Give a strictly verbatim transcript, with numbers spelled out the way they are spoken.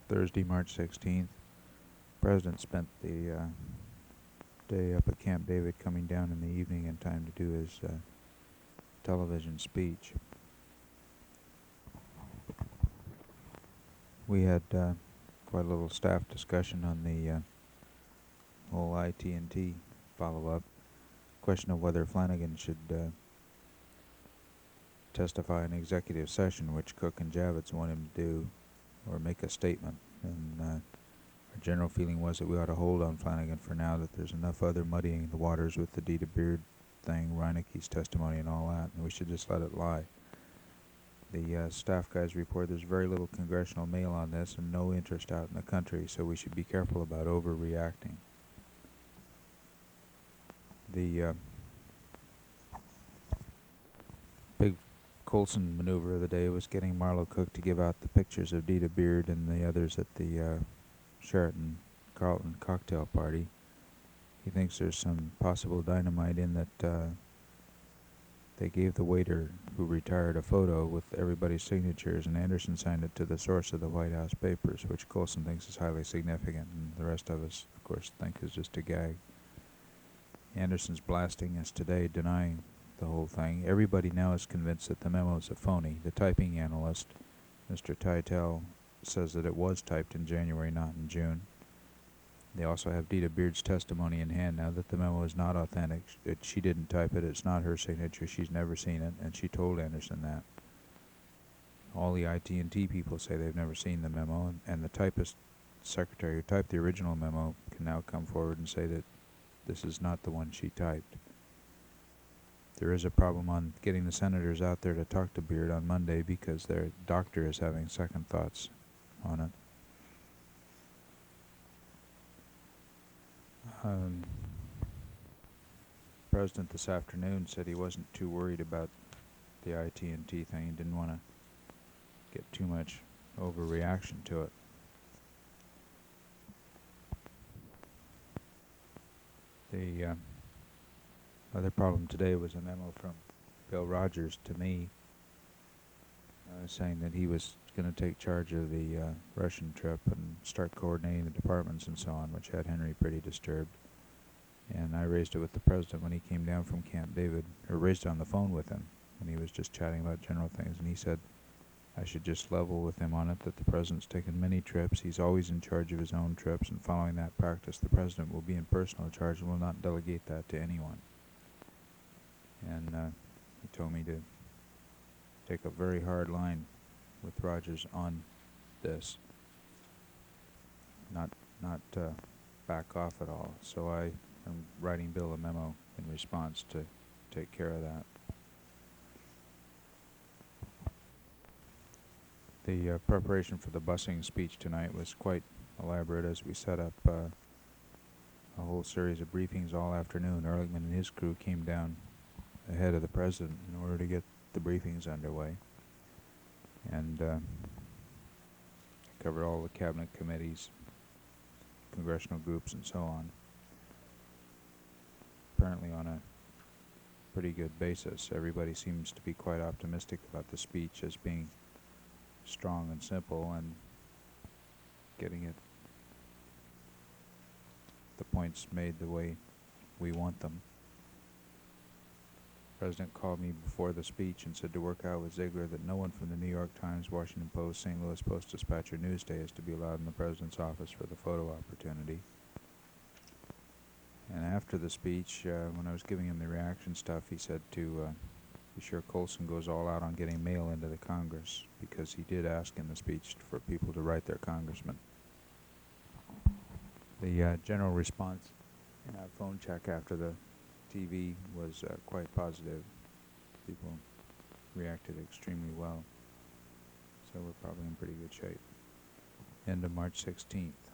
Thursday, March sixteenth. President spent the uh, day up at Camp David, coming down in the evening in time to do his uh, television speech. We had uh, quite a little staff discussion on the uh, whole I T and T follow-up. Question of whether Flanagan should uh, testify in executive session, which Cook and Javits want him to do, or make a statement. And uh, our general feeling was that we ought to hold on Flanagan for now, that there's enough other muddying the waters with the Dita Beard thing, Reineke's testimony and all that, and we should just let it lie. The uh, staff guys report there's very little congressional mail on this and no interest out in the country, so we should be careful about overreacting. The uh, big Coulson maneuver of the day was getting Marlowe Cook to give out the pictures of Dita Beard and the others at the uh, Sheraton Carlton cocktail party. He thinks there's some possible dynamite in that uh, they gave the waiter who retired a photo with everybody's signatures, and Anderson signed it to the source of the White House papers, which Coulson thinks is highly significant, and the rest of us, of course, think is just a gag. Anderson's blasting us today, denying the whole thing. Everybody now is convinced that the memo is a phony. The typing analyst, Mister Titel, says that it was typed in January, not in June. They also have Dita Beard's testimony in hand now that the memo is not authentic. Sh she didn't type it. It's not her signature. She's never seen it, and she told Anderson that. All the I T and T people say they've never seen the memo, and, and the typist secretary who typed the original memo can now come forward and say that this is not the one she typed. There is a problem on getting the senators out there to talk to Beard on Monday because their doctor is having second thoughts on it. Um, the President this afternoon said he wasn't too worried about the I T and T thing. He didn't want to get too much overreaction to it. The uh, other problem today was a memo from Bill Rogers to me uh, saying that he was going to take charge of the uh, Russian trip and start coordinating the departments and so on, which had Henry pretty disturbed. And I raised it with the President when he came down from Camp David, or raised it on the phone with him when he was just chatting about general things, and he said I should just level with him on it, that the President's taken many trips. He's always in charge of his own trips, and following that practice, the President will be in personal charge and will not delegate that to anyone. And uh, he told me to take a very hard line with Rogers on this, not not uh, back off at all. So I am writing Bill a memo in response to take care of that. The uh, preparation for the busing speech tonight was quite elaborate as we set up uh, a whole series of briefings all afternoon. Ehrlichman and his crew came down ahead of the President in order to get the briefings underway, and uh, covered all the cabinet committees, congressional groups, and so on. Apparently on a pretty good basis. Everybody seems to be quite optimistic about the speech as being strong and simple and getting it, the points made the way we want them. The President called me before the speech and said to work out with Ziegler that no one from the New York Times, Washington Post, Saint Louis Post-Dispatch, or Newsday is to be allowed in the President's office for the photo opportunity. And after the speech, uh, when I was giving him the reaction stuff, he said to uh, be sure Coulson goes all out on getting mail into the Congress, because he did ask in the speech for people to write their congressman. The uh, general response in our phone check after the T V was uh, quite positive. People reacted extremely well. So we're probably in pretty good shape. End of March sixteenth.